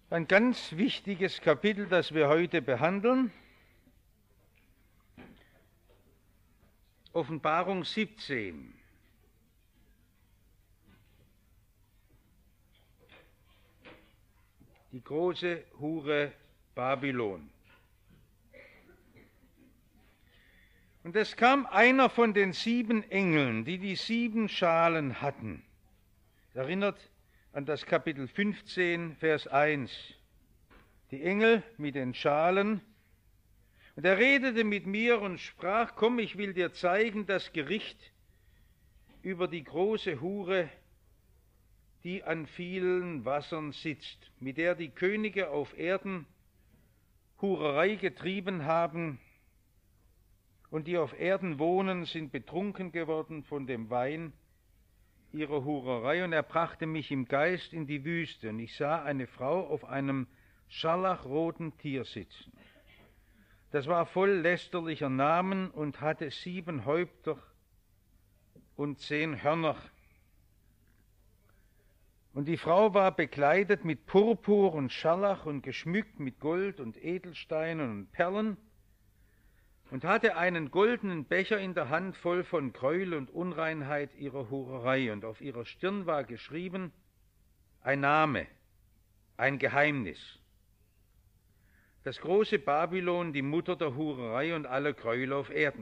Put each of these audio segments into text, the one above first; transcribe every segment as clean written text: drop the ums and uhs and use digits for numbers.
Ein ganz wichtiges Kapitel, das wir heute behandeln. Offenbarung 17. Die große Hure Babylon. Und es kam einer von den 7 Engeln, die die 7 Schalen hatten. Erinnert an das Kapitel 15, Vers 1. Die Engel mit den Schalen. Und er redete mit mir und sprach: Komm, ich will dir zeigen das Gericht über die große Hure, die an vielen Wassern sitzt, mit der die Könige auf Erden Hurerei getrieben haben, und die auf Erden wohnen, sind betrunken geworden von dem Wein ihrer Hurerei. Und er brachte mich im Geist in die Wüste, und ich sah eine Frau auf einem scharlachroten Tier sitzen. Das war voll lästerlicher Namen und hatte 7 Häupter und 10 Hörner. Und die Frau war bekleidet mit Purpur und Scharlach und geschmückt mit Gold und Edelsteinen und Perlen und hatte einen goldenen Becher in der Hand voll von Gräuel und Unreinheit ihrer Hurerei. Und auf ihrer Stirn war geschrieben ein Name, ein Geheimnis: Das große Babylon, die Mutter der Hurerei und aller Gräuel auf Erden.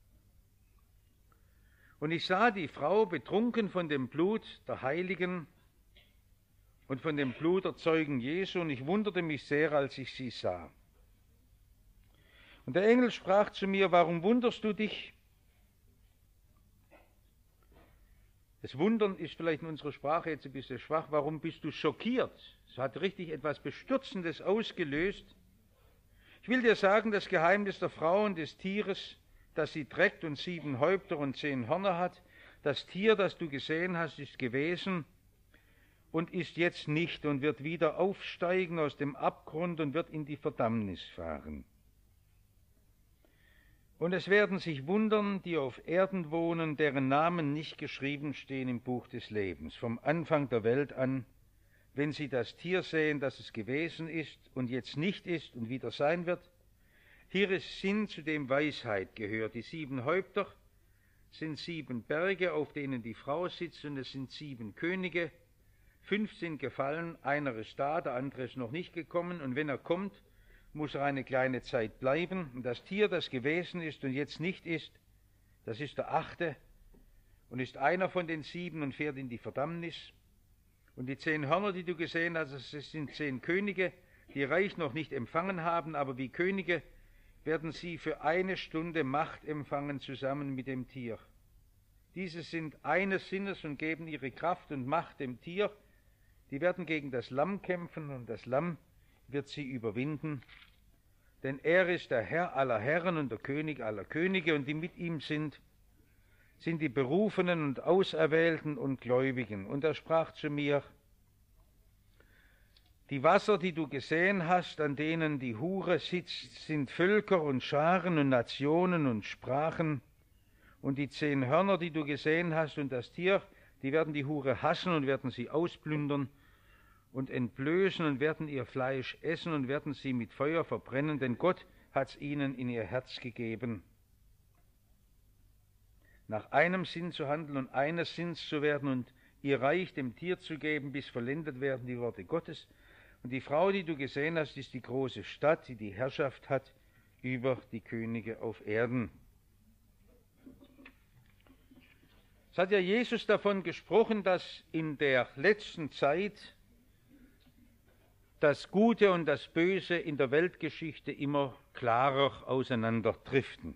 Und ich sah die Frau betrunken von dem Blut der Heiligen und von dem Blut der Zeugen Jesu, und ich wunderte mich sehr, als ich sie sah. Und der Engel sprach zu mir: Warum wunderst du dich? Das Wundern ist vielleicht in unserer Sprache jetzt ein bisschen schwach. Warum bist du schockiert? Es hat richtig etwas Bestürzendes ausgelöst. Ich will dir sagen, das Geheimnis der Frau und des Tieres, das sie trägt und 7 Häupter und 10 Hörner hat. Das Tier, das du gesehen hast, ist gewesen und ist jetzt nicht und wird wieder aufsteigen aus dem Abgrund und wird in die Verdammnis fahren. Und es werden sich wundern, die auf Erden wohnen, deren Namen nicht geschrieben stehen im Buch des Lebens, vom Anfang der Welt an, wenn sie das Tier sehen, das es gewesen ist und jetzt nicht ist und wieder sein wird. Hier ist Sinn, zu dem Weisheit gehört. Die 7 Häupter sind 7 Berge, auf denen die Frau sitzt, und es sind 7 Könige. 5 sind gefallen, einer ist da, der andere ist noch nicht gekommen, und wenn er kommt, muss er eine kleine Zeit bleiben. Und das Tier, das gewesen ist und jetzt nicht ist, das ist der 8. und ist einer von den 7 und fährt in die Verdammnis. Und die 10 Hörner, die du gesehen hast, das sind 10 Könige, die Reich noch nicht empfangen haben, aber wie Könige werden sie für 1 Stunde Macht empfangen zusammen mit dem Tier. Diese sind eines Sinnes und geben ihre Kraft und Macht dem Tier. Die werden gegen das Lamm kämpfen, und das Lamm wird sie überwinden. Denn er ist der Herr aller Herren und der König aller Könige, und die mit ihm sind die Berufenen und Auserwählten und Gläubigen. Und er sprach zu mir: Die Wasser, die du gesehen hast, an denen die Hure sitzt, sind Völker und Scharen und Nationen und Sprachen. Und die 10 Hörner, die du gesehen hast, und das Tier, die werden die Hure hassen und werden sie ausplündern und entblößen und werden ihr Fleisch essen und werden sie mit Feuer verbrennen, denn Gott hat's ihnen in ihr Herz gegeben, nach einem Sinn zu handeln und eines Sinns zu werden und ihr Reich dem Tier zu geben, bis vollendet werden die Worte Gottes. Und die Frau, die du gesehen hast, ist die große Stadt, die die Herrschaft hat über die Könige auf Erden. Es hat ja Jesus davon gesprochen, dass in der letzten Zeit das Gute und das Böse in der Weltgeschichte immer klarer auseinanderdriften.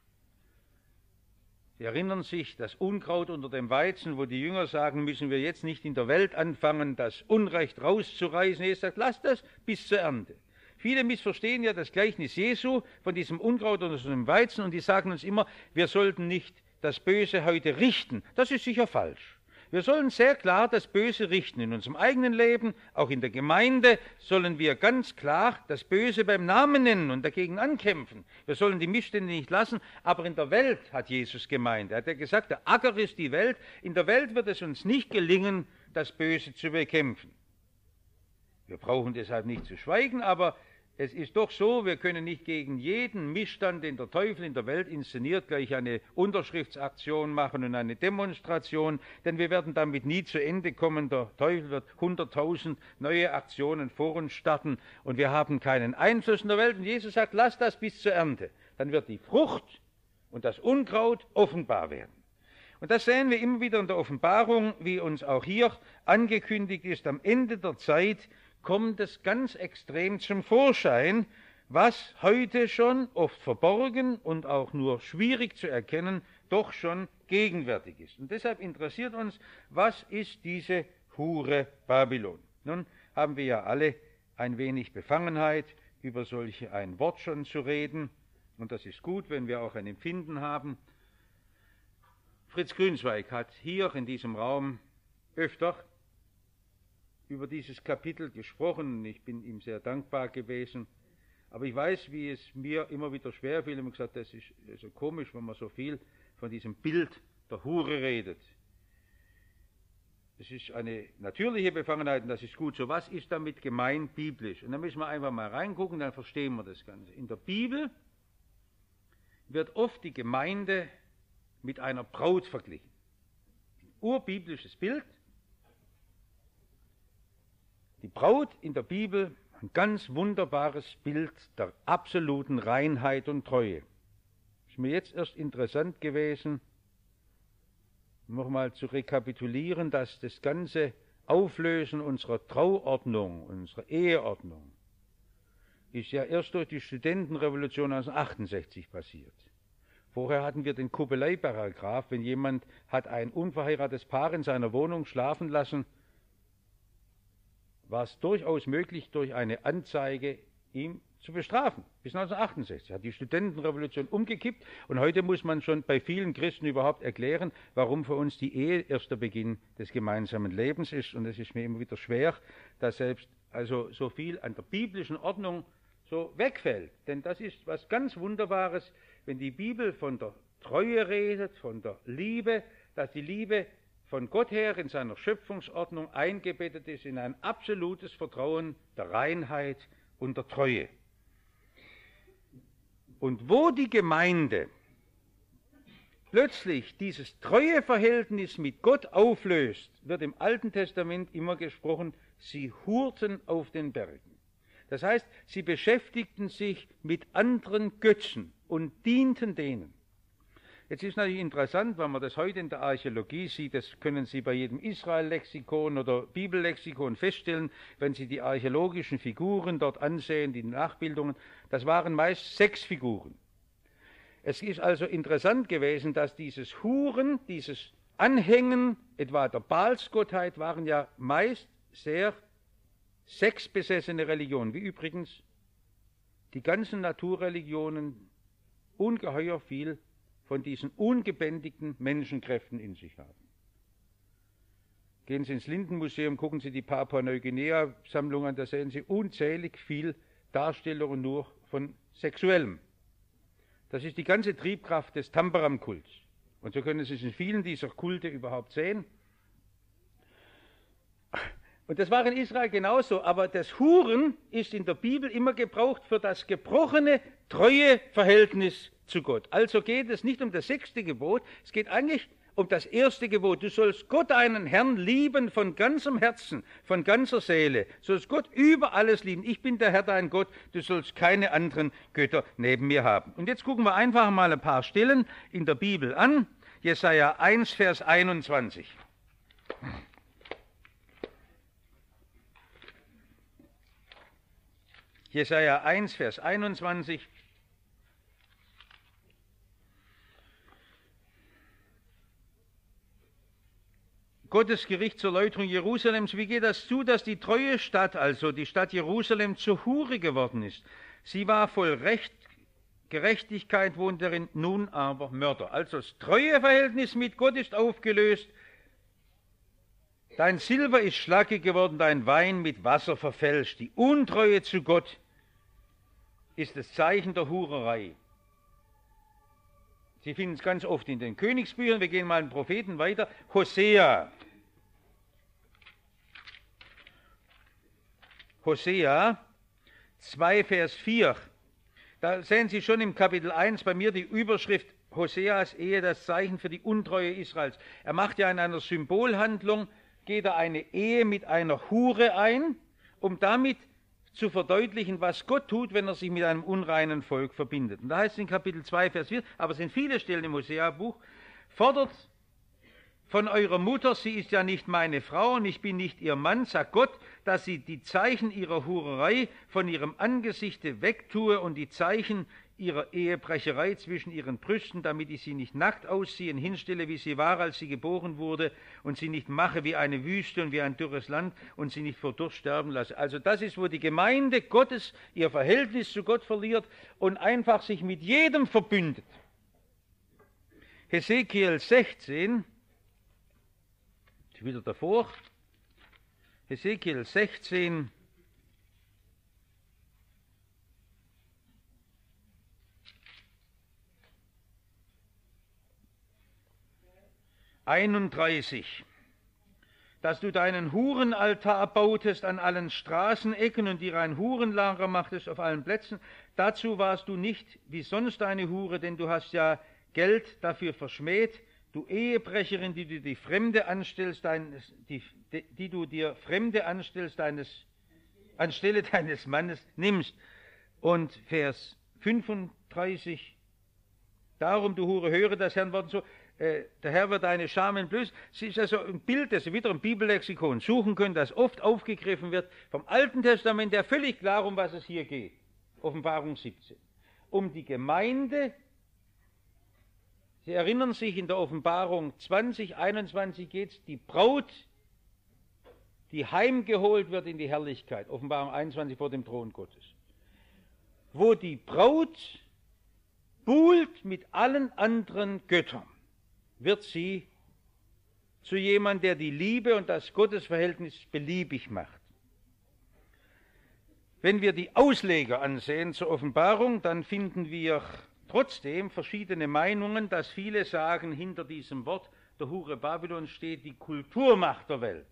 Sie erinnern sich, das Unkraut unter dem Weizen, wo die Jünger sagen, müssen wir jetzt nicht in der Welt anfangen, das Unrecht rauszureißen. Jesus sagt, lasst das bis zur Ernte. Viele missverstehen ja das Gleichnis Jesu von diesem Unkraut unter dem Weizen, und die sagen uns immer, wir sollten nicht das Böse heute richten. Das ist sicher falsch. Wir sollen sehr klar das Böse richten. In unserem eigenen Leben, auch in der Gemeinde, sollen wir ganz klar das Böse beim Namen nennen und dagegen ankämpfen. Wir sollen die Missstände nicht lassen, aber in der Welt hat Jesus gemeint. Er hat ja gesagt, der Acker ist die Welt. In der Welt wird es uns nicht gelingen, das Böse zu bekämpfen. Wir brauchen deshalb nicht zu schweigen, aber es ist doch so, wir können nicht gegen jeden Missstand, den der Teufel in der Welt inszeniert, gleich eine Unterschriftsaktion machen und eine Demonstration, denn wir werden damit nie zu Ende kommen. Der Teufel wird 100.000 neue Aktionen vor uns starten und wir haben keinen Einfluss in der Welt. Und Jesus sagt, lasst das bis zur Ernte. Dann wird die Frucht und das Unkraut offenbar werden. Und das sehen wir immer wieder in der Offenbarung, wie uns auch hier angekündigt ist. Am Ende der Zeit kommt es ganz extrem zum Vorschein, was heute schon oft verborgen und auch nur schwierig zu erkennen, doch schon gegenwärtig ist. Und deshalb interessiert uns, was ist diese Hure Babylon? Nun haben wir ja alle ein wenig Befangenheit, über solch ein Wort schon zu reden. Und das ist gut, wenn wir auch ein Empfinden haben. Fritz Grünzweig hat hier in diesem Raum öfter über dieses Kapitel gesprochen. Ich bin ihm sehr dankbar gewesen. Aber ich weiß, wie es mir immer wieder schwerfiel. Ich habe gesagt, das ist so komisch, wenn man so viel von diesem Bild der Hure redet. Das ist eine natürliche Befangenheit und das ist gut so. Was ist damit gemeint biblisch? Und da müssen wir einfach mal reingucken, dann verstehen wir das Ganze. In der Bibel wird oft die Gemeinde mit einer Braut verglichen. Ein urbiblisches Bild. Die Braut in der Bibel, ein ganz wunderbares Bild der absoluten Reinheit und Treue. Ist mir jetzt erst interessant gewesen, nochmal zu rekapitulieren, dass das ganze Auflösen unserer Trauordnung, unserer Eheordnung, ist ja erst durch die Studentenrevolution 1968 passiert. Vorher hatten wir den Kuppelei-Paragraph, wenn jemand hat ein unverheiratetes Paar in seiner Wohnung schlafen lassen, war es durchaus möglich, durch eine Anzeige ihn zu bestrafen. Bis 1968 hat die Studentenrevolution umgekippt und heute muss man schon bei vielen Christen überhaupt erklären, warum für uns die Ehe erst der Beginn des gemeinsamen Lebens ist. Und es ist mir immer wieder schwer, dass selbst also so viel an der biblischen Ordnung so wegfällt. Denn das ist was ganz Wunderbares, wenn die Bibel von der Treue redet, von der Liebe, dass die Liebe von Gott her in seiner Schöpfungsordnung eingebettet ist in ein absolutes Vertrauen der Reinheit und der Treue. Und wo die Gemeinde plötzlich dieses Treueverhältnis mit Gott auflöst, wird im Alten Testament immer gesprochen, sie hurten auf den Bergen. Das heißt, sie beschäftigten sich mit anderen Götzen und dienten denen. Jetzt ist natürlich interessant, wenn man das heute in der Archäologie sieht, das können Sie bei jedem Israel-Lexikon oder Bibellexikon feststellen, wenn Sie die archäologischen Figuren dort ansehen, die Nachbildungen, das waren meist 6 Figuren. Es ist also interessant gewesen, dass dieses Huren, dieses Anhängen, etwa der Baalsgottheit, waren ja meist sehr sexbesessene Religionen, wie übrigens die ganzen Naturreligionen ungeheuer viel von diesen ungebändigten Menschenkräften in sich haben. Gehen Sie ins Lindenmuseum, gucken Sie die Papua-Neuguinea-Sammlung an, da sehen Sie unzählig viel Darstellungen nur von Sexuellem. Das ist die ganze Triebkraft des Tambaram-Kults. Und so können Sie es in vielen dieser Kulte überhaupt sehen. Und das war in Israel genauso, aber das Huren ist in der Bibel immer gebraucht für das gebrochene, treue Verhältnis zu Gott. Also geht es nicht um das 6. Gebot, es geht eigentlich um das 1. Gebot. Du sollst Gott, deinen Herrn, lieben von ganzem Herzen, von ganzer Seele. Du sollst Gott über alles lieben. Ich bin der Herr, dein Gott, du sollst keine anderen Götter neben mir haben. Und jetzt gucken wir einfach mal ein paar Stellen in der Bibel an. Jesaja 1, Vers 21. Jesaja 1, Vers 21. Gottes Gericht zur Läuterung Jerusalems. Wie geht das zu, dass die treue Stadt, also die Stadt Jerusalem, zur Hure geworden ist? Sie war voll Recht, Gerechtigkeit wohnt darin, nun aber Mörder. Also das treue Verhältnis mit Gott ist aufgelöst. Dein Silber ist schlackig geworden, dein Wein mit Wasser verfälscht. Die Untreue zu Gott ist das Zeichen der Hurerei. Sie finden es ganz oft in den Königsbüchern. Wir gehen mal einen Propheten weiter. Hosea 2, Vers 4. Da sehen Sie schon im Kapitel 1 bei mir die Überschrift Hoseas Ehe, das Zeichen für die Untreue Israels. Er macht ja in einer Symbolhandlung, geht er eine Ehe mit einer Hure ein, um damit zu verdeutlichen, was Gott tut, wenn er sich mit einem unreinen Volk verbindet. Und da heißt es in Kapitel 2, Vers 4, aber es sind viele Stellen im Hosea-Buch, fordert von eurer Mutter, sie ist ja nicht meine Frau und ich bin nicht ihr Mann, sagt Gott, dass sie die Zeichen ihrer Hurerei von ihrem Angesichte wegtue und die Zeichen ihrer Ehebrecherei zwischen ihren Brüsten, damit ich sie nicht nackt ausziehen, hinstelle, wie sie war, als sie geboren wurde, und sie nicht mache wie eine Wüste und wie ein dürres Land und sie nicht vor Durst sterben lasse. Also das ist, wo die Gemeinde Gottes ihr Verhältnis zu Gott verliert und einfach sich mit jedem verbündet. Hesekiel 16, wieder davor, Hesekiel 16, dass du deinen Hurenaltar bautest an allen Straßenecken und dir ein Hurenlager machtest auf allen Plätzen. Dazu warst du nicht wie sonst eine Hure, denn du hast ja Geld dafür verschmäht. Du Ehebrecherin, die du dir Fremde anstellst, anstelle deines Mannes nimmst. Und Vers 35, darum, du Hure, höre das Herrn Wort so, der Herr wird deine Scham entblößen. Es ist also ein Bild, das Sie wieder im Bibellexikon suchen können, das oft aufgegriffen wird, vom Alten Testament, der völlig klar, um was es hier geht. Offenbarung 17. Um die Gemeinde. Sie erinnern sich, in der Offenbarung 20, 21 geht es, die Braut, die heimgeholt wird in die Herrlichkeit. Offenbarung 21 vor dem Thron Gottes. Wo die Braut buhlt mit allen anderen Göttern, wird sie zu jemandem, der die Liebe und das Gottesverhältnis beliebig macht. Wenn wir die Ausleger ansehen zur Offenbarung, dann finden wir trotzdem verschiedene Meinungen, dass viele sagen, hinter diesem Wort der Hure Babylon steht die Kulturmacht der Welt.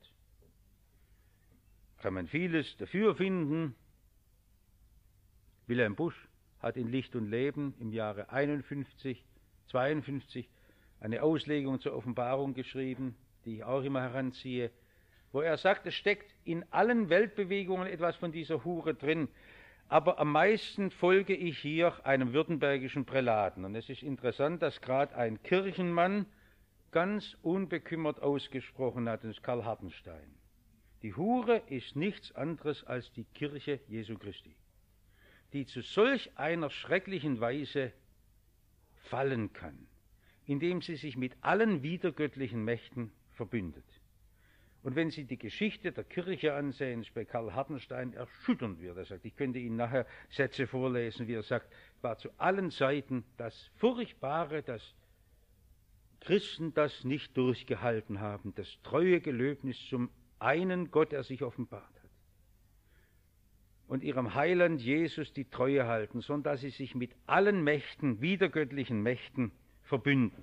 Kann man vieles dafür finden. Wilhelm Busch hat in Licht und Leben im Jahre 51, 52 eine Auslegung zur Offenbarung geschrieben, die ich auch immer heranziehe, wo er sagt, es steckt in allen Weltbewegungen etwas von dieser Hure drin. Aber am meisten folge ich hier einem württembergischen Prälaten. Und es ist interessant, dass gerade ein Kirchenmann ganz unbekümmert ausgesprochen hat, das ist Karl Hartenstein. Die Hure ist nichts anderes als die Kirche Jesu Christi, die zu solch einer schrecklichen Weise fallen kann, indem sie sich mit allen widergöttlichen Mächten verbündet. Und wenn Sie die Geschichte der Kirche ansehen, ist bei Karl Hartenstein erschütternd, wie er das sagt. Ich könnte Ihnen nachher Sätze vorlesen, wie er sagt, war zu allen Zeiten das Furchtbare, dass Christen das nicht durchgehalten haben, das treue Gelöbnis zum einen Gott, der sich offenbart hat, und ihrem Heiland Jesus die Treue halten, sondern dass sie sich mit allen Mächten, widergöttlichen Mächten, verbünden.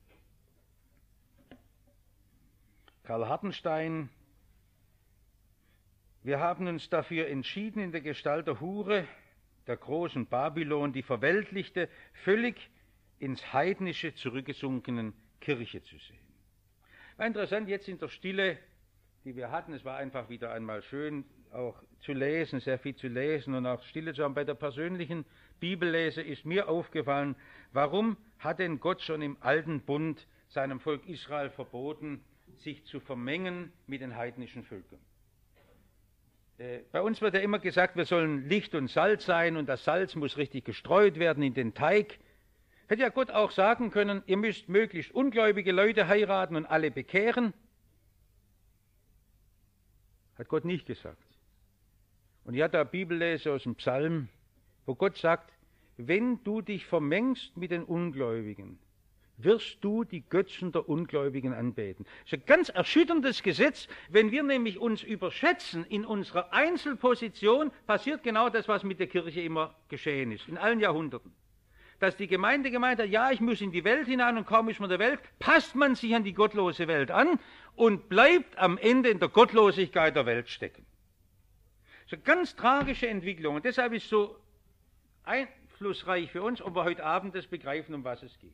Karl Hartenstein, wir haben uns dafür entschieden, in der Gestalt der Hure, der großen Babylon, die verweltlichte, völlig ins Heidnische zurückgesunkenen Kirche zu sehen. War interessant, jetzt in der Stille, die wir hatten, es war einfach wieder einmal schön, auch zu lesen, sehr viel zu lesen und auch Stille zu haben. Bei der persönlichen Bibellese ist mir aufgefallen, warum hat denn Gott schon im Alten Bund seinem Volk Israel verboten, sich zu vermengen mit den heidnischen Völkern? Bei uns wird ja immer gesagt, wir sollen Licht und Salz sein und das Salz muss richtig gestreut werden in den Teig. Hätte ja Gott auch sagen können, ihr müsst möglichst ungläubige Leute heiraten und alle bekehren. Hat Gott nicht gesagt. Und ich hatte eine Bibellese aus dem Psalm, wo Gott sagt, wenn du dich vermengst mit den Ungläubigen, wirst du die Götzen der Ungläubigen anbeten. Das ist ein ganz erschütterndes Gesetz. Wenn wir nämlich uns überschätzen in unserer Einzelposition, passiert genau das, was mit der Kirche immer geschehen ist, in allen Jahrhunderten. Dass die Gemeinde gemeint hat, ja, ich muss in die Welt hinein und kaum ist man der Welt, passt man sich an die gottlose Welt an und bleibt am Ende in der Gottlosigkeit der Welt stecken. So ganz tragische Entwicklung. Und deshalb ist es so einflussreich für uns, ob wir heute Abend das begreifen, um was es geht.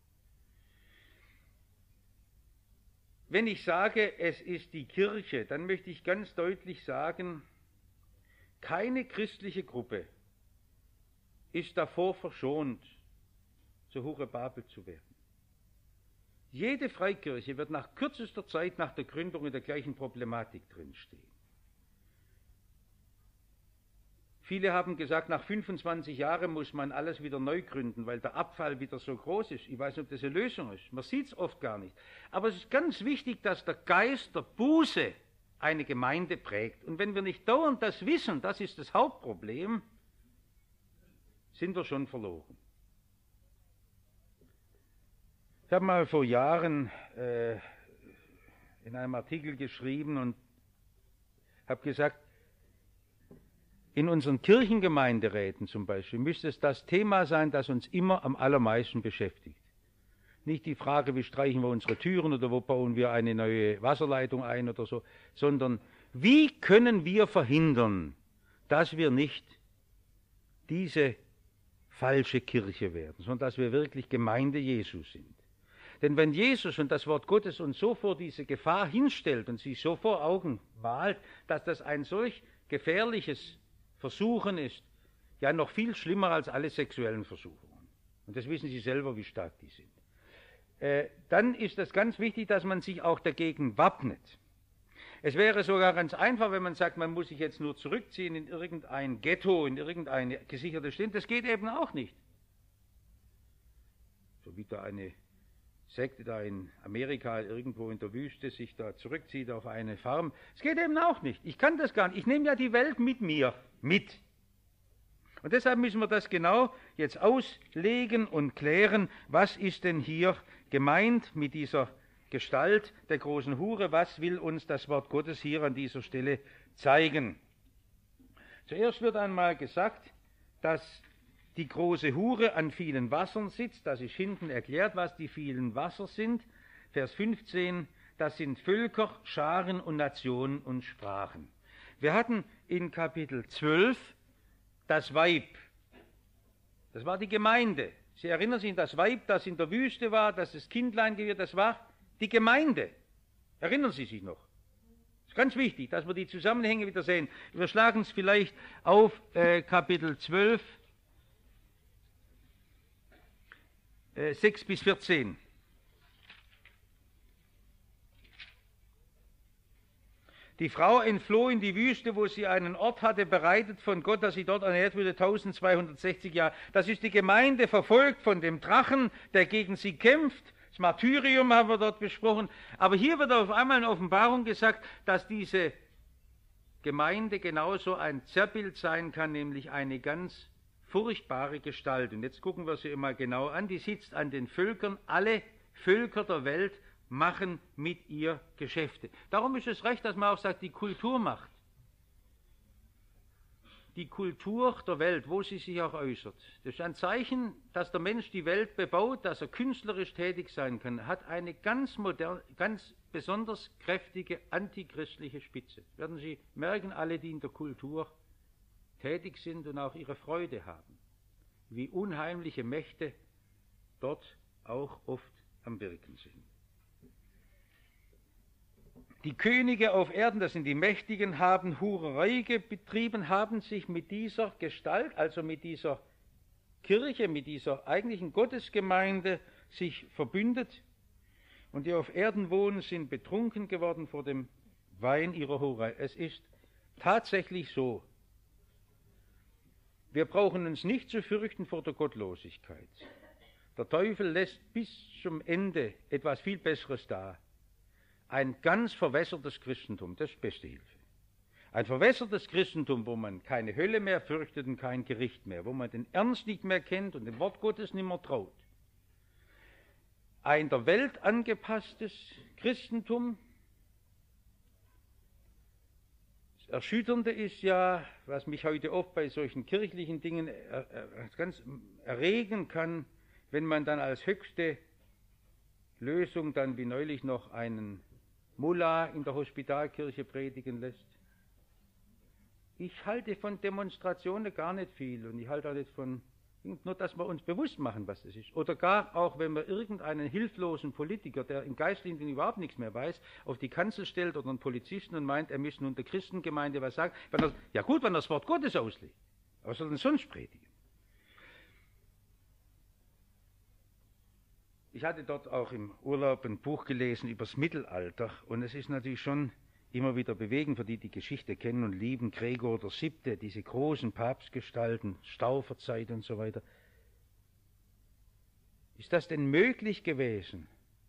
Wenn ich sage, es ist die Kirche, dann möchte ich ganz deutlich sagen, keine christliche Gruppe ist davor verschont, zur Hure Babel zu werden. Jede Freikirche wird nach kürzester Zeit nach der Gründung in der gleichen Problematik drinstehen. Viele haben gesagt, nach 25 Jahren muss man alles wieder neu gründen, weil der Abfall wieder so groß ist. Ich weiß nicht, ob das eine Lösung ist. Man sieht es oft gar nicht. Aber es ist ganz wichtig, dass der Geist der Buße eine Gemeinde prägt. Und wenn wir nicht dauernd das wissen, das ist das Hauptproblem, sind wir schon verloren. Ich habe mal vor Jahren in einem Artikel geschrieben und habe gesagt, in unseren Kirchengemeinderäten zum Beispiel müsste es das Thema sein, das uns immer am allermeisten beschäftigt. Nicht die Frage, wie streichen wir unsere Türen oder wo bauen wir eine neue Wasserleitung ein oder so, sondern wie können wir verhindern, dass wir nicht diese falsche Kirche werden, sondern dass wir wirklich Gemeinde Jesu sind. Denn wenn Jesus und das Wort Gottes uns so vor diese Gefahr hinstellt und sie so vor Augen malt, dass das ein solch gefährliches Versuchen ist, ja noch viel schlimmer als alle sexuellen Versuchungen. Und das wissen Sie selber, wie stark die sind. Dann ist es ganz wichtig, dass man sich auch dagegen wappnet. Es wäre sogar ganz einfach, wenn man sagt, man muss sich jetzt nur zurückziehen in irgendein Ghetto, in irgendeine gesicherte Stelle. Das geht eben auch nicht. So wie da eine Sekte da in Amerika irgendwo in der Wüste sich da zurückzieht auf eine Farm. Es geht eben auch nicht. Ich kann das gar nicht. Ich nehme ja die Welt mit mir mit. Und deshalb müssen wir das genau jetzt auslegen und klären, was ist denn hier gemeint mit dieser Gestalt der großen Hure, was will uns das Wort Gottes hier an dieser Stelle zeigen. Zuerst wird einmal gesagt, dass die große Hure an vielen Wassern sitzt, das ist hinten erklärt, was die vielen Wasser sind. Vers 15, das sind Völker, Scharen und Nationen und Sprachen. Wir hatten in Kapitel 12 das Weib, das war die Gemeinde. Sie erinnern sich an das Weib, das in der Wüste war, das das Kindlein gewirrt, das war die Gemeinde. Erinnern Sie sich noch? Das ist ganz wichtig, dass wir die Zusammenhänge wieder sehen. Wir schlagen es vielleicht auf Kapitel 12, 6 bis 14. Die Frau entfloh in die Wüste, wo sie einen Ort hatte, bereitet von Gott, dass sie dort ernährt würde, 1260 Jahre. Das ist die Gemeinde, verfolgt von dem Drachen, der gegen sie kämpft. Das Martyrium haben wir dort besprochen. Aber hier wird auf einmal in Offenbarung gesagt, dass diese Gemeinde genauso ein Zerrbild sein kann, nämlich eine ganz furchtbare Gestalt. Und jetzt gucken wir sie immer genau an. Die sitzt an den Völkern. Alle Völker der Welt machen mit ihr Geschäfte. Darum ist es recht, dass man auch sagt, die Kultur macht. Die Kultur der Welt, wo sie sich auch äußert. Das ist ein Zeichen, dass der Mensch die Welt bebaut, dass er künstlerisch tätig sein kann, hat eine ganz moderne, ganz besonders kräftige antichristliche Spitze. Werden Sie merken, alle, die in der Kultur tätig sind und auch ihre Freude haben, wie unheimliche Mächte dort auch oft am Wirken sind. Die Könige auf Erden, das sind die Mächtigen, haben Hurerei betrieben, haben sich mit dieser Gestalt, also mit dieser Kirche, mit dieser eigentlichen Gottesgemeinde sich verbündet. Und die auf Erden wohnen, sind betrunken geworden vor dem Wein ihrer Hurerei. Es ist tatsächlich so. Wir brauchen uns nicht zu fürchten vor der Gottlosigkeit. Der Teufel lässt bis zum Ende etwas viel Besseres da. Ein ganz verwässertes Christentum, das ist beste Hilfe. Ein verwässertes Christentum, wo man keine Hölle mehr fürchtet und kein Gericht mehr, wo man den Ernst nicht mehr kennt und dem Wort Gottes nicht mehr traut. Ein der Welt angepasstes Christentum. Das Erschütternde ist ja, was mich heute oft bei solchen kirchlichen Dingen ganz erregen kann, wenn man dann als höchste Lösung dann wie neulich noch einen Mullah in der Hospitalkirche predigen lässt. Ich halte von Demonstrationen gar nicht viel und ich halte auch nicht von, nur dass wir uns bewusst machen, was das ist. Oder gar auch, wenn man irgendeinen hilflosen Politiker, der im geistlichen Ding überhaupt nichts mehr weiß, auf die Kanzel stellt oder einen Polizisten und meint, er müsse nun der Christengemeinde was sagen. Ja gut, wenn er das Wort Gottes auslegt. Aber was soll denn sonst predigen? Ich hatte dort auch im Urlaub ein Buch gelesen über das Mittelalter und es ist natürlich schon immer wieder bewegend, für die die Geschichte kennen und lieben, Gregor VII., diese großen Papstgestalten, Stauferzeit und so weiter. Ist das denn möglich gewesen,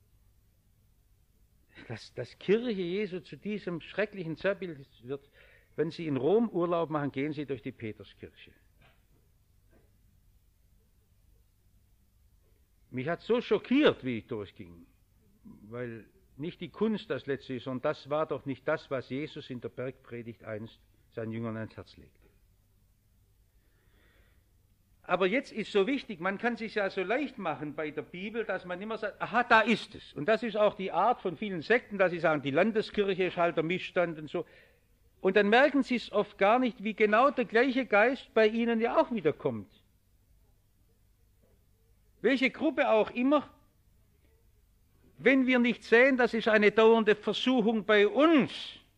dass Kirche Jesu zu diesem schrecklichen Zerrbild wird? Wenn Sie in Rom Urlaub machen, gehen Sie durch die Peterskirche. Mich hat so schockiert, wie ich durchging, weil nicht die Kunst das Letzte ist, sondern das war doch nicht das, was Jesus in der Bergpredigt einst seinen Jüngern ans Herz legte. Aber jetzt ist so wichtig, man kann sich ja so leicht machen bei der Bibel, dass man immer sagt, aha, da ist es. Und das ist auch die Art von vielen Sekten, dass sie sagen, die Landeskirche ist halt der Missstand und so. Und dann merken sie es oft gar nicht, wie genau der gleiche Geist bei ihnen ja auch wieder kommt. Welche Gruppe auch immer, wenn wir nicht sehen, das ist eine dauernde Versuchung bei uns,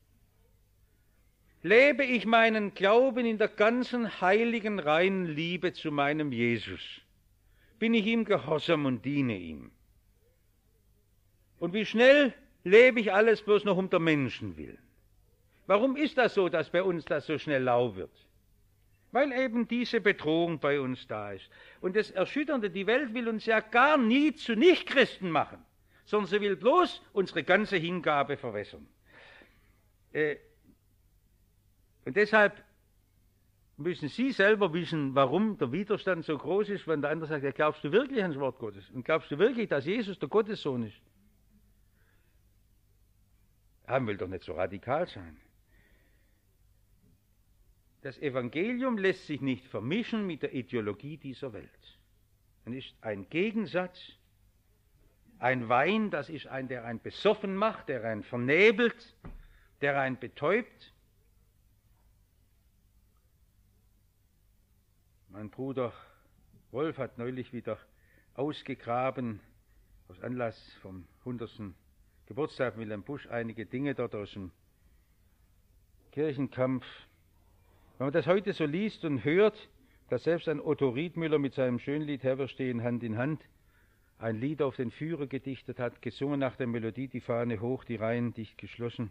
lebe ich meinen Glauben in der ganzen heiligen, reinen Liebe zu meinem Jesus. Bin ich ihm gehorsam und diene ihm. Und wie schnell lebe ich alles bloß noch um der Menschen willen. Warum ist das so, dass bei uns das so schnell lau wird? Weil eben diese Bedrohung bei uns da ist. Und das Erschütternde, die Welt will uns ja gar nie zu Nichtchristen machen, sondern sie will bloß unsere ganze Hingabe verwässern. Und deshalb müssen Sie selber wissen, warum der Widerstand so groß ist, wenn der andere sagt, ja, glaubst du wirklich ans Wort Gottes? Und glaubst du wirklich, dass Jesus der Gottessohn ist? Er will doch nicht so radikal sein. Das Evangelium lässt sich nicht vermischen mit der Ideologie dieser Welt. Es ist ein Gegensatz, ein Wein, das ist ein, der einen besoffen macht, der einen vernebelt, der einen betäubt. Mein Bruder Wolf hat neulich wieder ausgegraben, aus Anlass vom 100. Geburtstag von Wilhelm Busch, einige Dinge dort aus dem Kirchenkampf. Wenn man das heute so liest und hört, dass selbst ein Otto Riedmüller mit seinem Schönlied Herr, wir stehen Hand in Hand ein Lied auf den Führer gedichtet hat, gesungen nach der Melodie, die Fahne hoch, die Reihen dicht geschlossen.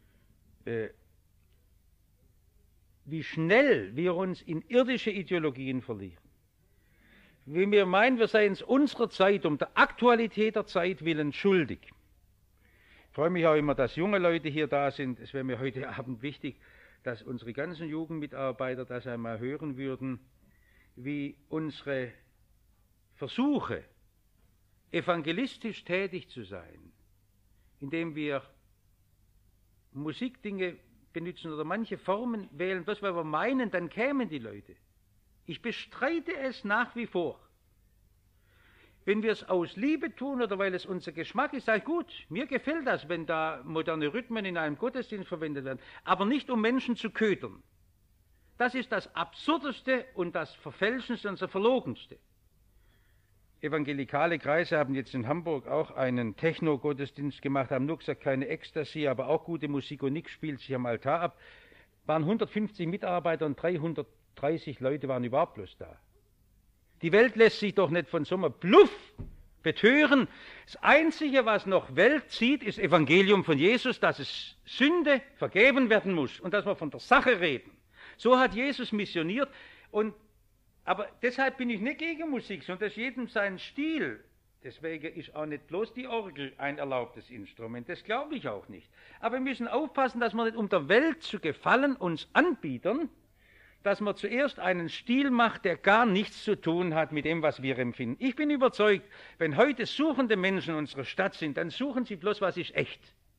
Wie schnell wir uns in irdische Ideologien verlieren. Wie wir meinen, wir seien es unserer Zeit, um der Aktualität der Zeit willen schuldig. Ich freue mich auch immer, dass junge Leute hier da sind. Es wäre mir heute Abend wichtig, dass unsere ganzen Jugendmitarbeiter das einmal hören würden, wie unsere Versuche, evangelistisch tätig zu sein, indem wir Musikdinge benutzen oder manche Formen wählen, bloß weil wir meinen, dann kämen die Leute. Ich bestreite es nach wie vor. Wenn wir es aus Liebe tun oder weil es unser Geschmack ist, sage ich, gut, mir gefällt das, wenn da moderne Rhythmen in einem Gottesdienst verwendet werden, aber nicht um Menschen zu ködern. Das ist das Absurdeste und das Verfälschendste und das Verlogenste. Evangelikale Kreise haben jetzt in Hamburg auch einen Techno-Gottesdienst gemacht, haben nur gesagt, keine Ecstasy, aber auch gute Musik und nichts spielt sich am Altar ab. Waren 150 Mitarbeiter und 330 Leute waren überhaupt bloß da. Die Welt lässt sich doch nicht von so einem Bluff betören. Das Einzige, was noch Welt zieht, ist Evangelium von Jesus, dass es Sünde vergeben werden muss und dass wir von der Sache reden. So hat Jesus missioniert. Aber deshalb bin ich nicht gegen Musik, sondern das ist jedem sein Stil. Deswegen ist auch nicht bloß die Orgel ein erlaubtes Instrument, das glaube ich auch nicht. Aber wir müssen aufpassen, dass wir nicht um der Welt zu gefallen uns anbieten, dass man zuerst einen Stil macht, der gar nichts zu tun hat mit dem, was wir empfinden. Ich bin überzeugt, wenn heute suchende Menschen in unserer Stadt sind, dann suchen sie bloß, was ist echt.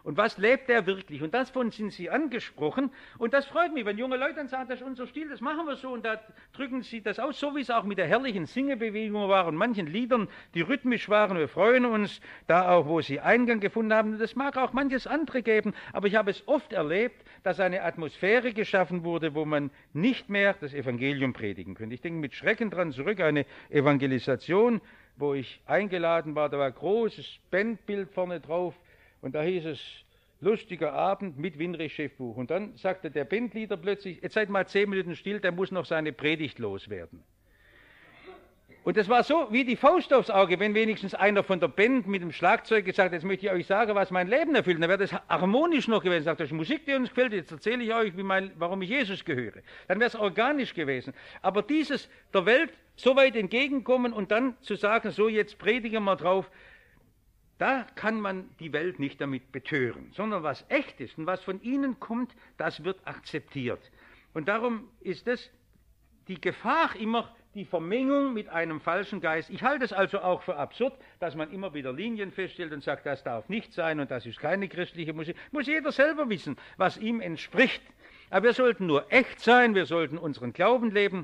Und was lebt er wirklich? Und davon sind sie angesprochen. Und das freut mich, wenn junge Leute dann sagen, das ist unser Stil, das machen wir so. Und da drücken sie das aus, so wie es auch mit der herrlichen Singebewegung war und manchen Liedern, die rhythmisch waren. Wir freuen uns da auch, wo sie Eingang gefunden haben. Und das mag auch manches andere geben. Aber ich habe es oft erlebt, dass eine Atmosphäre geschaffen wurde, wo man nicht mehr das Evangelium predigen könnte. Ich denke mit Schrecken dran zurück, eine Evangelisation, wo ich eingeladen war, da war ein großes Bandbild vorne drauf und da hieß es, lustiger Abend mit Winrich-Chefbuch. Und dann sagte der Bandleader plötzlich, jetzt seid mal 10 Minuten still, der muss noch seine Predigt loswerden. Und das war so wie die Faust aufs Auge, wenn wenigstens einer von der Band mit dem Schlagzeug gesagt hat, jetzt möchte ich euch sagen, was mein Leben erfüllt. Dann wäre das harmonisch noch gewesen. Sagt, das ist Musik, die uns gefällt, jetzt erzähle ich euch, warum ich Jesus gehöre. Dann wäre es organisch gewesen. Aber dieses der Welt so weit entgegenkommen und dann zu sagen, so jetzt predigen wir drauf, da kann man die Welt nicht damit betören, sondern was echt ist und was von ihnen kommt, das wird akzeptiert. Und darum ist das die Gefahr immer, die Vermengung mit einem falschen Geist. Ich halte es also auch für absurd, dass man immer wieder Linien feststellt und sagt, das darf nicht sein und das ist keine christliche Musik. Muss jeder selber wissen, was ihm entspricht. Aber wir sollten nur echt sein, wir sollten unseren Glauben leben.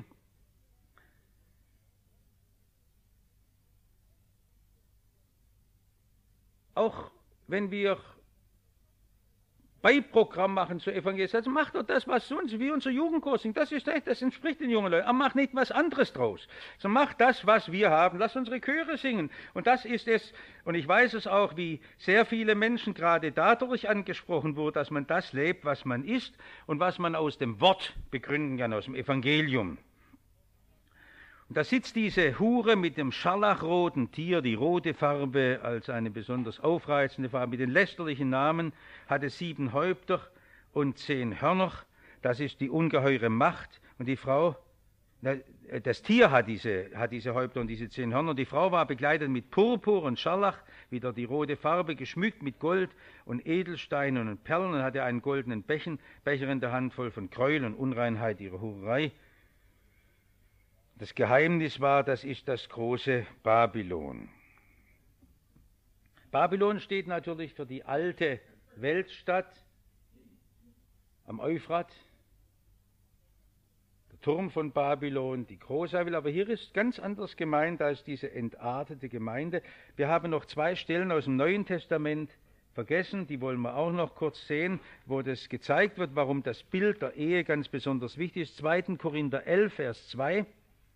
Auch wenn wir Beiprogramm machen zur Evangelisation, macht doch das, was sonst, wie unser Jugendkurs singt. Das ist echt, das entspricht den jungen Leuten. Aber macht nicht was anderes draus. Sondern macht das, was wir haben. Lasst unsere Chöre singen. Und das ist es. Und ich weiß es auch, wie sehr viele Menschen gerade dadurch angesprochen wurden, dass man das lebt, was man ist und was man aus dem Wort begründen kann, aus dem Evangelium. Und da sitzt diese Hure mit dem scharlachroten Tier, die rote Farbe als eine besonders aufreizende Farbe, mit den lästerlichen Namen, hatte 7 Häupter und 10 Hörner. Das ist die ungeheure Macht. Und die Frau, das Tier hat diese Häupter und diese 10 Hörner. Die Frau war bekleidet mit Purpur und Scharlach, wieder die rote Farbe, geschmückt mit Gold und Edelsteinen und Perlen und hatte einen goldenen Becher in der Hand voll von Gräuel und Unreinheit ihrer Hurerei. Das Geheimnis war, das ist das große Babylon. Babylon steht natürlich für die alte Weltstadt am Euphrat, der Turm von Babylon, die große Babylon. Aber hier ist ganz anders gemeint als diese entartete Gemeinde. Wir haben noch 2 Stellen aus dem Neuen Testament vergessen, die wollen wir auch noch kurz sehen, wo das gezeigt wird, warum das Bild der Ehe ganz besonders wichtig ist. 2. Korinther 11, Vers 2.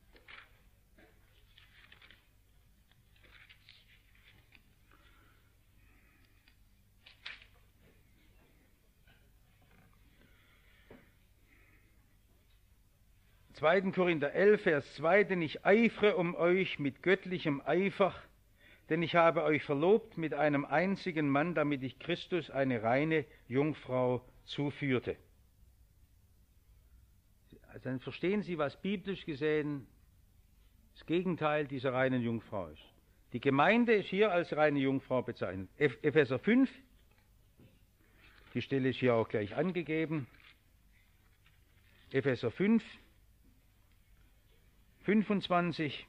Zweiten Korinther 11, Vers 2, denn ich eifere um euch mit göttlichem Eifer, denn ich habe euch verlobt mit einem einzigen Mann, damit ich Christus eine reine Jungfrau zuführte. Also dann verstehen Sie, was biblisch gesehen das Gegenteil dieser reinen Jungfrau ist. Die Gemeinde ist hier als reine Jungfrau bezeichnet. Epheser 5, die Stelle ist hier auch gleich angegeben. Epheser 5, 25.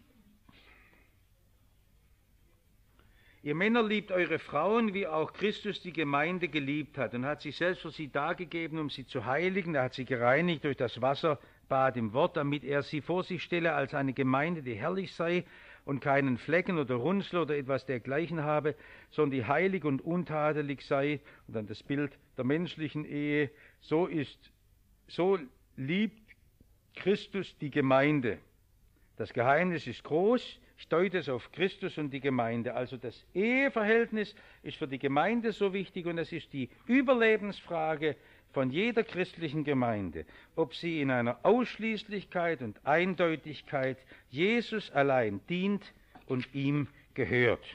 Ihr Männer liebt eure Frauen, wie auch Christus die Gemeinde geliebt hat und hat sich selbst für sie dargegeben, um sie zu heiligen. Er hat sie gereinigt durch das Wasserbad im Wort, damit er sie vor sich stelle als eine Gemeinde, die herrlich sei und keinen Flecken oder Runzel oder etwas dergleichen habe, sondern die heilig und untadelig sei. Und dann das Bild der menschlichen Ehe. So liebt Christus die Gemeinde. Das Geheimnis ist groß, ich deute es auf Christus und die Gemeinde. Also das Eheverhältnis ist für die Gemeinde so wichtig und es ist die Überlebensfrage von jeder christlichen Gemeinde, ob sie in einer Ausschließlichkeit und Eindeutigkeit Jesus allein dient und ihm gehört.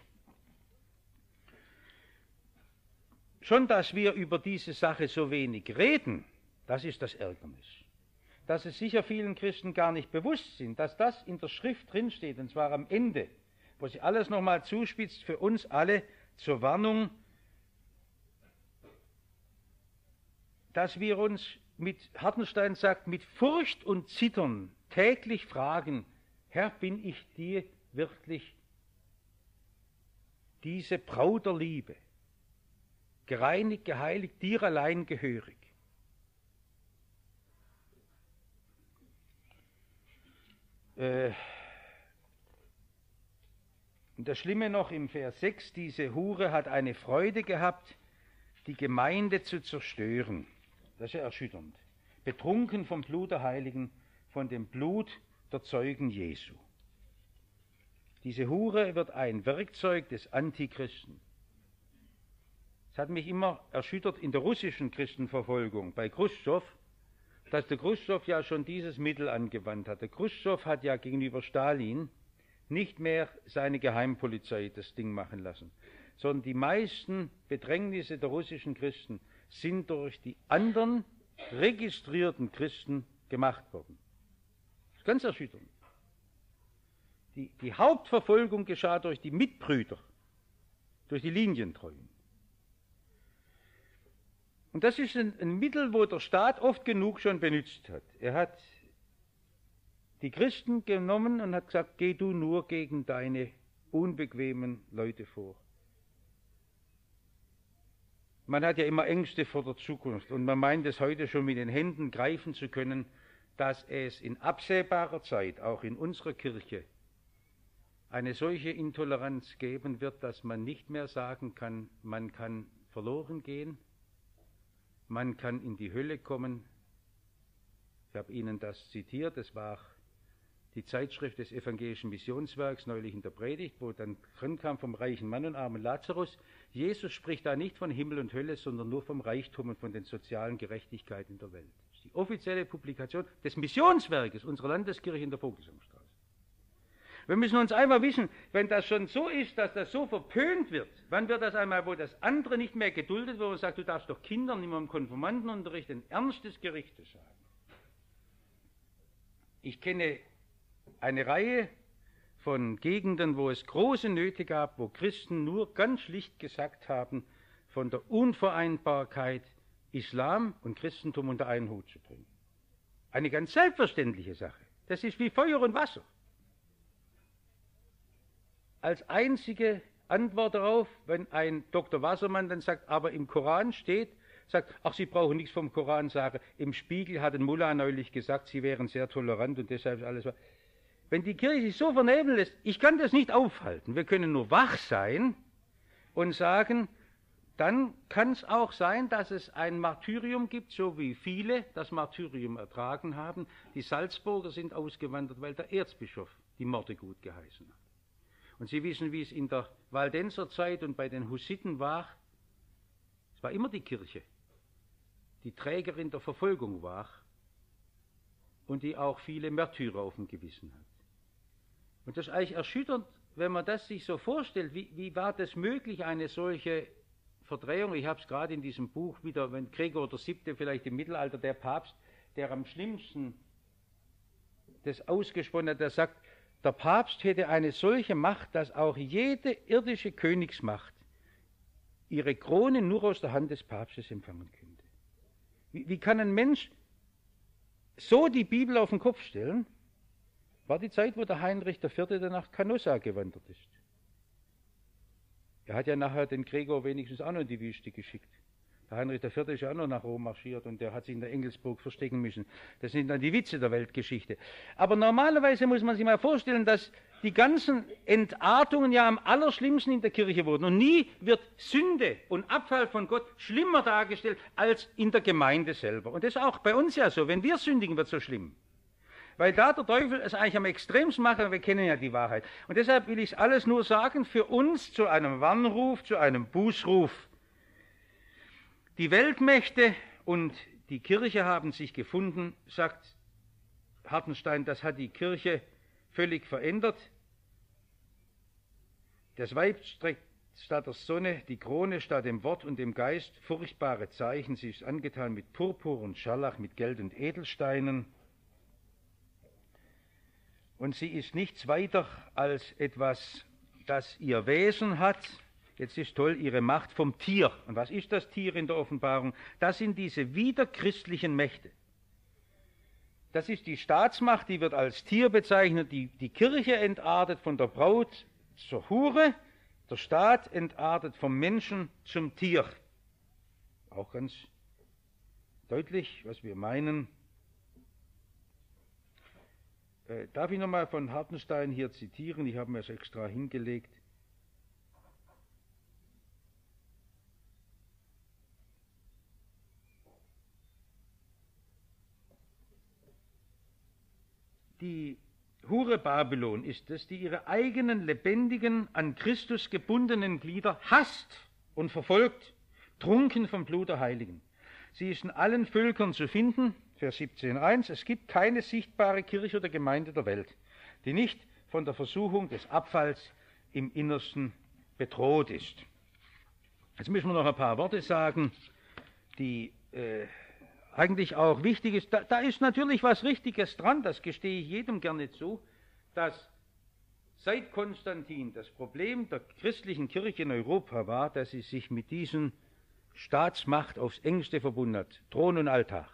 Schon, dass wir über diese Sache so wenig reden, das ist das Ärgernis. Dass es sicher vielen Christen gar nicht bewusst sind, dass das in der Schrift drinsteht, und zwar am Ende, wo sie alles nochmal zuspitzt für uns alle zur Warnung, dass wir uns mit Hartenstein sagt, mit Furcht und Zittern täglich fragen, Herr, bin ich dir wirklich diese Braut der Liebe? gereinigt, geheiligt, dir allein gehörig. Und das Schlimme noch im Vers 6, diese Hure hat eine Freude gehabt, die Gemeinde zu zerstören. Das ist ja erschütternd. Betrunken vom Blut der Heiligen, von dem Blut der Zeugen Jesu. Diese Hure wird ein Werkzeug des Antichristen. Es hat mich immer erschüttert in der russischen Christenverfolgung bei Chruschtschow, dass der Chruschtschow ja schon dieses Mittel angewandt hat. Der Chruschtschow hat ja gegenüber Stalin nicht mehr seine Geheimpolizei das Ding machen lassen, sondern die meisten Bedrängnisse der russischen Christen sind durch die anderen registrierten Christen gemacht worden. Das ist ganz erschütternd. Die Hauptverfolgung geschah durch die Mitbrüder, durch die Linientreuen. Und das ist ein Mittel, wo der Staat oft genug schon benutzt hat. Er hat die Christen genommen und hat gesagt, geh du nur gegen deine unbequemen Leute vor. Man hat ja immer Ängste vor der Zukunft und man meint es heute schon mit den Händen greifen zu können, dass es in absehbarer Zeit, auch in unserer Kirche, eine solche Intoleranz geben wird, dass man nicht mehr sagen kann, man kann verloren gehen, man kann in die Hölle kommen. Ich habe Ihnen das zitiert, das war die Zeitschrift des Evangelischen Missionswerks neulich in der Predigt, wo dann drin kam vom reichen Mann und armen Lazarus. Jesus spricht da nicht von Himmel und Hölle, sondern nur vom Reichtum und von den sozialen Gerechtigkeiten in der Welt. Das ist die offizielle Publikation des Missionswerkes unserer Landeskirche in der Vogelsangstraße. Wir müssen uns einmal wissen, wenn das schon so ist, dass das so verpönt wird, wann wird das einmal, wo das andere nicht mehr geduldet wird und sagt, du darfst doch Kindern immer im Konfirmandenunterricht ein ernstes Gericht sagen. Ich kenne eine Reihe von Gegenden, wo es große Nöte gab, wo Christen nur ganz schlicht gesagt haben, von der Unvereinbarkeit Islam und Christentum unter einen Hut zu bringen. Eine ganz selbstverständliche Sache. Das ist wie Feuer und Wasser. Als einzige Antwort darauf, wenn ein Dr. Wassermann dann sagt, aber im Koran steht, sagt, ach, Sie brauchen nichts vom Koran sagen, im Spiegel hat ein Mullah neulich gesagt, Sie wären sehr tolerant und deshalb ist alles. Wenn die Kirche sich so vernebeln lässt, ich kann das nicht aufhalten. Wir können nur wach sein und sagen, dann kann es auch sein, dass es ein Martyrium gibt, so wie viele das Martyrium ertragen haben. Die Salzburger sind ausgewandert, weil der Erzbischof die Morde gut geheißen hat. Und Sie wissen, wie es in der Waldenser Zeit und bei den Hussiten war. Es war immer die Kirche, die Trägerin der Verfolgung war und die auch viele Märtyrer auf dem Gewissen hat. Und das ist eigentlich erschütternd, wenn man das sich so vorstellt. Wie war das möglich, eine solche Verdrehung? Ich habe es gerade in diesem Buch wieder, wenn Gregor VII., vielleicht im Mittelalter der Papst, der am schlimmsten das ausgesprochen hat, der sagt, der Papst hätte eine solche Macht, dass auch jede irdische Königsmacht ihre Krone nur aus der Hand des Papstes empfangen könnte. Wie kann ein Mensch so die Bibel auf den Kopf stellen? War die Zeit, wo der Heinrich IV. Dann nach Canossa gewandert ist. Er hat ja nachher den Gregor wenigstens auch noch in die Wüste geschickt. Der Heinrich IV. Ist ja auch noch nach Rom marschiert und der hat sich in der Engelsburg verstecken müssen. Das sind dann die Witze der Weltgeschichte. Aber normalerweise muss man sich mal vorstellen, dass die ganzen Entartungen ja am allerschlimmsten in der Kirche wurden. Und nie wird Sünde und Abfall von Gott schlimmer dargestellt als in der Gemeinde selber. Und das ist auch bei uns ja so. Wenn wir sündigen, wird es so schlimm. Weil da der Teufel es eigentlich am extremsten macht, und wir kennen ja die Wahrheit. Und deshalb will ich alles nur sagen, für uns zu einem Warnruf, zu einem Bußruf. Die Weltmächte und die Kirche haben sich gefunden, sagt Hartenstein, das hat die Kirche völlig verändert. Das Weib trägt statt der Sonne die Krone, statt dem Wort und dem Geist furchtbare Zeichen. Sie ist angetan mit Purpur und Scharlach, mit Geld und Edelsteinen. Und sie ist nichts weiter als etwas, das ihr Wesen hat. Jetzt ist toll, ihre Macht vom Tier. Und was ist das Tier in der Offenbarung? Das sind diese widerchristlichen Mächte. Das ist die Staatsmacht, die wird als Tier bezeichnet. Die Kirche entartet von der Braut zur Hure, der Staat entartet vom Menschen zum Tier. auch ganz deutlich, was wir meinen. Darf ich nochmal von Hartenstein hier zitieren? Ich habe mir es extra hingelegt. Die Hure Babylon ist es, die ihre eigenen lebendigen, an Christus gebundenen Glieder hasst und verfolgt, trunken vom Blut der Heiligen. Sie ist in allen Völkern zu finden, Vers 17,1, es gibt keine sichtbare Kirche oder Gemeinde der Welt, die nicht von der Versuchung des Abfalls im Innersten bedroht ist. Jetzt müssen wir noch ein paar Worte sagen, die eigentlich auch wichtig ist. Da ist natürlich was Richtiges dran, das gestehe ich jedem gerne zu, dass seit Konstantin das Problem der christlichen Kirche in Europa war, dass sie sich mit diesen Staatsmacht aufs engste verbunden hat, Thron und Altar.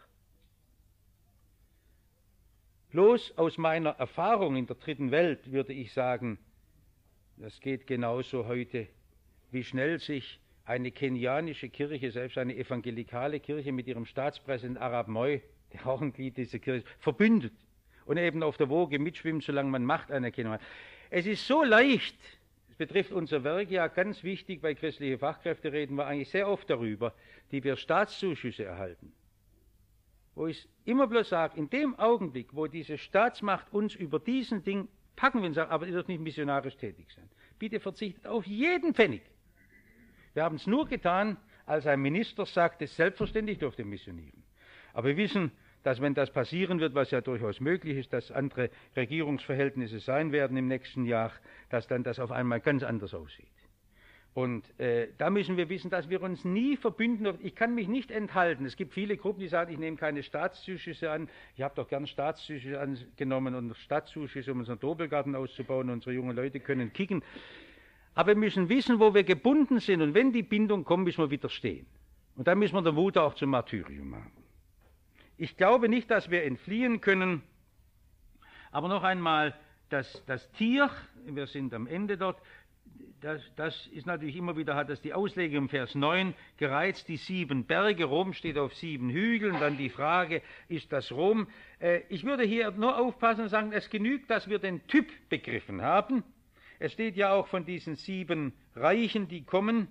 Bloß aus meiner Erfahrung in der dritten Welt würde ich sagen, das geht genauso heute, wie schnell sich eine kenianische Kirche, selbst eine evangelikale Kirche mit ihrem Staatspräsidenten Arap Moi, der auch ein Glied dieser Kirche ist, verbündet und eben auf der Woge mitschwimmt, solange man Machtanerkennung hat. Es ist so leicht, es betrifft unser Werk ja ganz wichtig, bei christlichen Fachkräften reden wir eigentlich sehr oft darüber, die wir Staatszuschüsse erhalten. Wo ich immer bloß sage, in dem Augenblick, wo diese Staatsmacht uns über diesen Ding packen will und sagt, aber ihr dürft nicht missionarisch tätig sein, bitte verzichtet auf jeden Pfennig. Wir haben es nur getan, als ein Minister sagte, selbstverständlich dürft ihr missionieren. Aber wir wissen, dass wenn das passieren wird, was ja durchaus möglich ist, dass andere Regierungsverhältnisse sein werden im nächsten Jahr, dass dann das auf einmal ganz anders aussieht. Und da müssen wir wissen, dass wir uns nie verbünden dürfen. Ich kann mich nicht enthalten. Es gibt viele Gruppen, die sagen, ich nehme keine Staatszuschüsse an. Ich habe doch gern Staatszuschüsse angenommen und Staatszuschüsse, um unseren Doppelgarten auszubauen. Unsere jungen Leute können kicken. Aber wir müssen wissen, wo wir gebunden sind. Und wenn die Bindung kommt, müssen wir widerstehen. Und dann müssen wir den Mut auch zum Martyrium machen. Ich glaube nicht, dass wir entfliehen können. Aber noch einmal, das Tier, wir sind am Ende dort, das ist natürlich immer wieder, hat das die Auslegung im Vers 9 gereizt, die 7 Berge, Rom steht auf 7 Hügeln, dann die Frage, ist das Rom? Ich würde hier nur aufpassen und sagen, es genügt, dass wir den Typ begriffen haben. Es steht ja auch von diesen 7 Reichen, die kommen.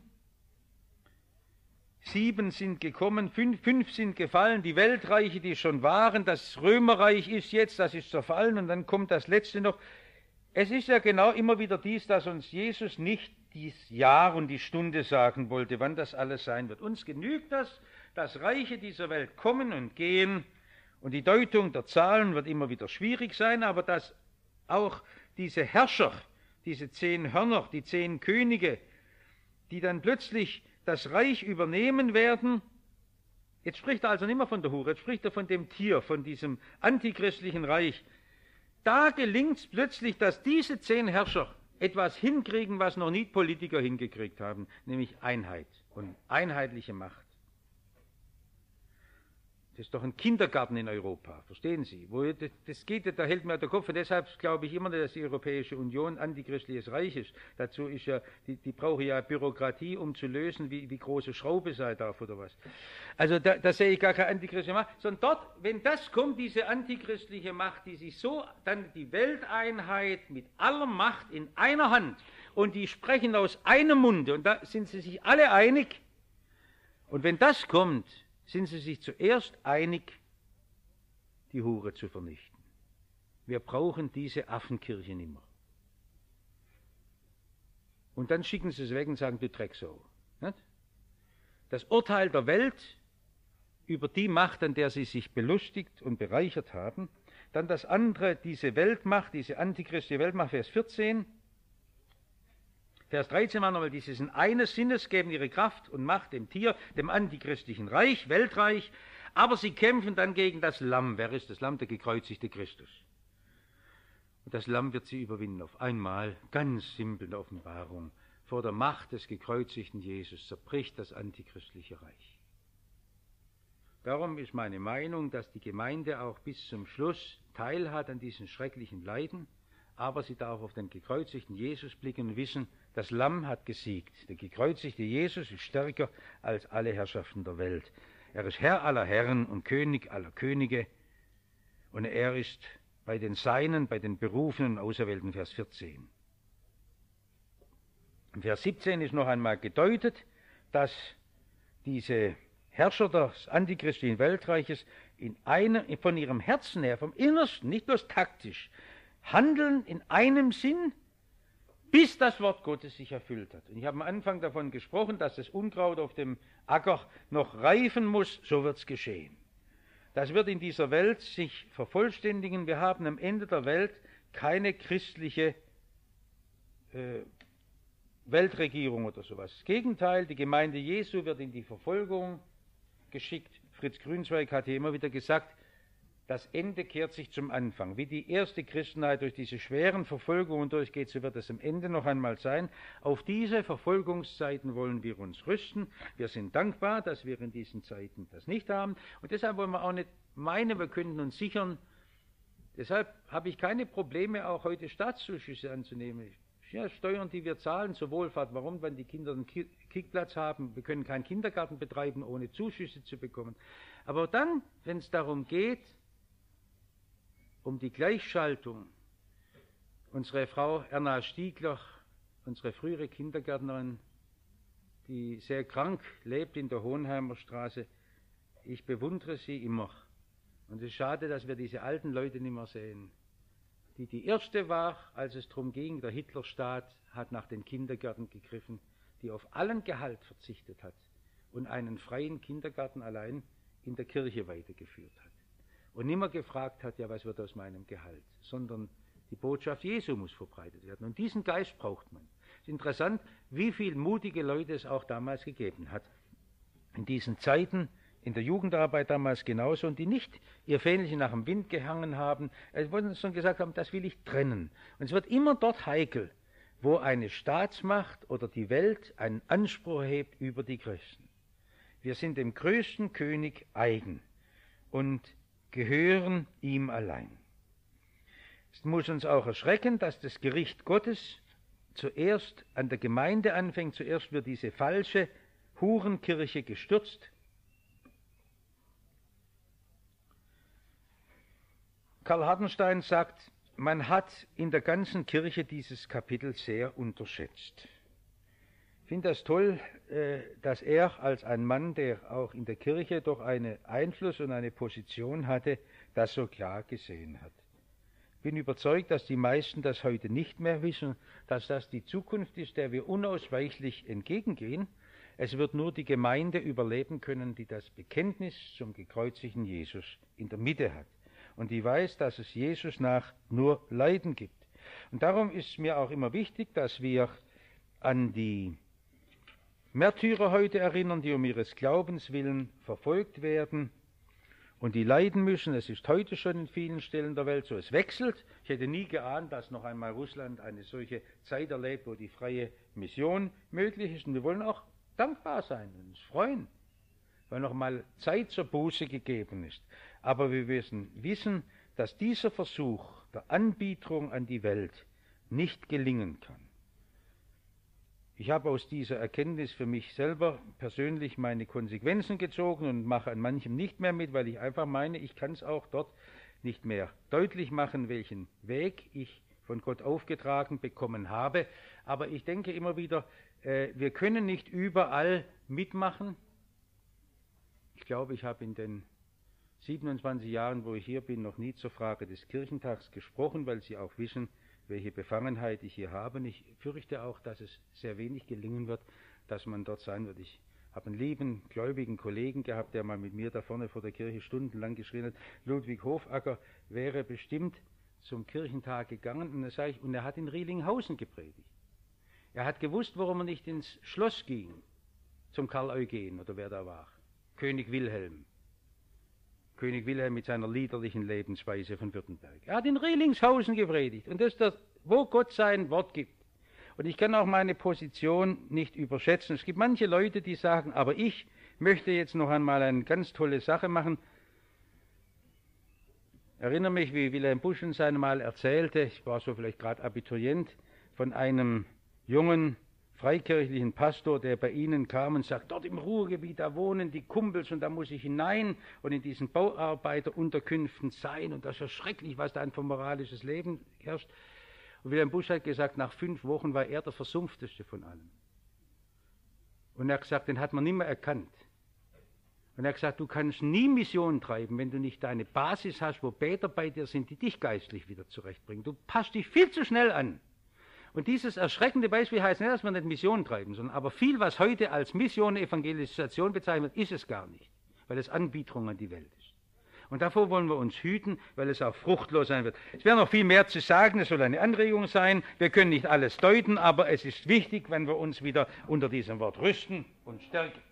7 sind gekommen, 5 sind gefallen, die Weltreiche, die schon waren, das Römerreich ist jetzt, das ist zerfallen und dann kommt das letzte noch. Es ist ja genau immer wieder dies, dass uns Jesus nicht das Jahr und die Stunde sagen wollte, wann das alles sein wird. Uns genügt das, dass Reiche dieser Welt kommen und gehen und die Deutung der Zahlen wird immer wieder schwierig sein, aber dass auch diese Herrscher, diese 10 Hörner, die 10 Könige, die dann plötzlich das Reich übernehmen werden. Jetzt spricht er also nicht mehr von der Hure, jetzt spricht er von dem Tier, von diesem antichristlichen Reich. Da gelingt es plötzlich, dass diese 10 Herrscher etwas hinkriegen, was noch nie Politiker hingekriegt haben, nämlich Einheit und einheitliche Macht. Das ist doch ein Kindergarten in Europa, verstehen Sie? Das geht, da hält mir der Kopf. Und deshalb glaube ich immer, dass die Europäische Union antichristliches Reich ist. Dazu ist ja, die brauchen ja Bürokratie, um zu lösen, wie große Schraube sei darf oder was. Also da sehe ich gar keine antichristliche Macht, sondern dort, wenn das kommt, diese antichristliche Macht, die sich so, dann die Welteinheit mit aller Macht in einer Hand und die sprechen aus einem Munde und da sind sie sich alle einig. Und wenn das kommt, sind sie sich zuerst einig, die Hure zu vernichten. Wir brauchen diese Affenkirche nicht mehr. Und dann schicken sie es weg und sagen, du Drecksau. Nicht? Das Urteil der Welt über die Macht, an der sie sich belustigt und bereichert haben. Dann das andere, diese Weltmacht, diese antichristische Weltmacht, Vers 14. Vers 13 war nochmal, dieses in eines Sinnes geben ihre Kraft und Macht dem Tier, dem antichristlichen Reich, Weltreich, aber sie kämpfen dann gegen das Lamm. Wer ist das Lamm? Der gekreuzigte Christus. Und das Lamm wird sie überwinden auf einmal, ganz simpel in der Offenbarung. Vor der Macht des gekreuzigten Jesus zerbricht das antichristliche Reich. Darum ist meine Meinung, dass die Gemeinde auch bis zum Schluss teilhat an diesen schrecklichen Leiden, aber sie darf auf den gekreuzigten Jesus blicken und wissen, Das Lamm hat gesiegt. Der gekreuzigte Jesus ist stärker als alle Herrschaften der Welt. Er ist Herr aller Herren und König aller Könige. Und er ist bei den Seinen, bei den Berufenen und Auserwählten, Vers 14. In Vers 17 ist noch einmal gedeutet, dass diese Herrscher des antichristlichen Weltreiches von ihrem Herzen her, vom Innersten, nicht bloß taktisch, handeln in einem Sinn, bis das Wort Gottes sich erfüllt hat. Und ich habe am Anfang davon gesprochen, dass das Unkraut auf dem Acker noch reifen muss, so wird es geschehen. Das wird in dieser Welt sich vervollständigen. Wir haben am Ende der Welt keine christliche Weltregierung oder sowas. Das Gegenteil, die Gemeinde Jesu wird in die Verfolgung geschickt. Fritz Grünzweig hat hier immer wieder gesagt, das Ende kehrt sich zum Anfang. Wie die erste Christenheit durch diese schweren Verfolgungen durchgeht, so wird es am Ende noch einmal sein. Auf diese Verfolgungszeiten wollen wir uns rüsten. Wir sind dankbar, dass wir in diesen Zeiten das nicht haben. Und deshalb wollen wir auch nicht meinen, wir könnten uns sichern. Deshalb habe ich keine Probleme, auch heute Staatszuschüsse anzunehmen. Ja, Steuern, die wir zahlen zur Wohlfahrt. Warum? Wenn die Kinder einen Kickplatz haben. Wir können keinen Kindergarten betreiben, ohne Zuschüsse zu bekommen. Aber dann, wenn es darum geht, um die Gleichschaltung, unsere Frau Erna Stiegler, unsere frühere Kindergärtnerin, die sehr krank lebt in der Hohenheimer Straße, ich bewundere sie immer. Und es ist schade, dass wir diese alten Leute nicht mehr sehen. Die erste war, als es darum ging, der Hitlerstaat hat nach den Kindergärten gegriffen, die auf allen Gehalt verzichtet hat und einen freien Kindergarten allein in der Kirche weitergeführt hat. Und nicht mehr gefragt hat, ja, was wird aus meinem Gehalt, sondern die Botschaft Jesu muss verbreitet werden. Und diesen Geist braucht man. Es ist interessant, wie viele mutige Leute es auch damals gegeben hat. In diesen Zeiten, in der Jugendarbeit damals genauso, und die nicht ihr Fähnchen nach dem Wind gehangen haben, wo schon gesagt haben, das will ich trennen. Und es wird immer dort heikel, wo eine Staatsmacht oder die Welt einen Anspruch erhebt über die Christen. Wir sind dem größten König eigen und gehören ihm allein. Es muss uns auch erschrecken, dass das Gericht Gottes zuerst an der Gemeinde anfängt. Zuerst wird diese falsche Hurenkirche gestürzt. Karl Hardenstein sagt, man hat in der ganzen Kirche dieses Kapitel sehr unterschätzt. Ich finde das toll, dass er als ein Mann, der auch in der Kirche doch einen Einfluss und eine Position hatte, das so klar gesehen hat. Ich bin überzeugt, dass die meisten das heute nicht mehr wissen, dass das die Zukunft ist, der wir unausweichlich entgegengehen. Es wird nur die Gemeinde überleben können, die das Bekenntnis zum gekreuzigten Jesus in der Mitte hat und die weiß, dass es Jesus nach nur Leiden gibt. Und darum ist mir auch immer wichtig, dass wir an die Märtyrer heute erinnern, die um ihres Glaubens willen verfolgt werden und die leiden müssen. Es ist heute schon in vielen Stellen der Welt so. Es wechselt. Ich hätte nie geahnt, dass noch einmal Russland eine solche Zeit erlebt, wo die freie Mission möglich ist. Und wir wollen auch dankbar sein und uns freuen, weil noch mal Zeit zur Buße gegeben ist. Aber wir müssen wissen, dass dieser Versuch der Anbieterung an die Welt nicht gelingen kann. Ich habe aus dieser Erkenntnis für mich selber persönlich meine Konsequenzen gezogen und mache an manchem nicht mehr mit, weil ich einfach meine, ich kann es auch dort nicht mehr deutlich machen, welchen Weg ich von Gott aufgetragen bekommen habe. Aber ich denke immer wieder, wir können nicht überall mitmachen. Ich glaube, ich habe in den 27 Jahren, wo ich hier bin, noch nie zur Frage des Kirchentags gesprochen, weil Sie auch wissen, welche Befangenheit ich hier habe. Und ich fürchte auch, dass es sehr wenig gelingen wird, dass man dort sein wird. Ich habe einen lieben, gläubigen Kollegen gehabt, der mal mit mir da vorne vor der Kirche stundenlang geschrien hat, Ludwig Hofacker wäre bestimmt zum Kirchentag gegangen. Und er hat in Rielinghausen gepredigt. Er hat gewusst, warum er nicht ins Schloss ging, zum Karl Eugen oder wer da war. König Wilhelm mit seiner liederlichen Lebensweise von Württemberg. Er hat in Rielinghausen gepredigt und das ist das, wo Gott sein Wort gibt. Und ich kann auch meine Position nicht überschätzen. Es gibt manche Leute, die sagen, aber ich möchte jetzt noch einmal eine ganz tolle Sache machen. Ich erinnere mich, wie Wilhelm Busch uns einmal erzählte, ich war so vielleicht gerade Abiturient, von einem jungen freikirchlichen Pastor, der bei Ihnen kam und sagt, dort im Ruhrgebiet, da wohnen die Kumpels und da muss ich hinein und in diesen Bauarbeiterunterkünften sein und das ist ja schrecklich, was da für moralisches Leben herrscht. Und Wilhelm Busch hat gesagt, nach 5 Wochen war er der Versumpfteste von allen. Und er hat gesagt, den hat man nicht mehr erkannt. Und er hat gesagt, du kannst nie Mission treiben, wenn du nicht deine Basis hast, wo Beter bei dir sind, die dich geistlich wieder zurechtbringen. Du passt dich viel zu schnell an. Und dieses erschreckende Beispiel heißt nicht, dass wir nicht Mission treiben, sondern aber viel, was heute als Mission, Evangelisation bezeichnet wird, ist es gar nicht, weil es Anbieterung an die Welt ist. Und davor wollen wir uns hüten, weil es auch fruchtlos sein wird. Es wäre noch viel mehr zu sagen, es soll eine Anregung sein. Wir können nicht alles deuten, aber es ist wichtig, wenn wir uns wieder unter diesem Wort rüsten und stärken.